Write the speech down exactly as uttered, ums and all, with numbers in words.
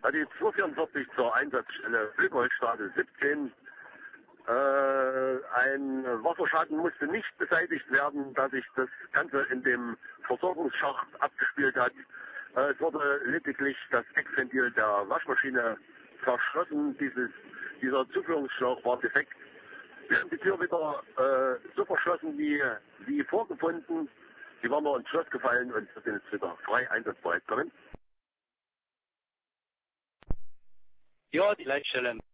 Die zweihundertvierundvierzig zur Einsatzstelle Wilpoltstraße siebzehn. Äh, ein Wasserschaden musste nicht beseitigt werden, da sich das Ganze in dem Versorgungsschacht abgespielt hat. Äh, es wurde lediglich das Eckventil der Waschmaschine verschlossen. Dieses, dieser Zuführungsschlauch war defekt. Wir haben die Tür wieder äh, so verschlossen wie, wie vorgefunden. Die war nur ins Schloss gefallen und wir sind jetzt wieder frei einsatzbereit. Kommen. Ja, die Leitstelle.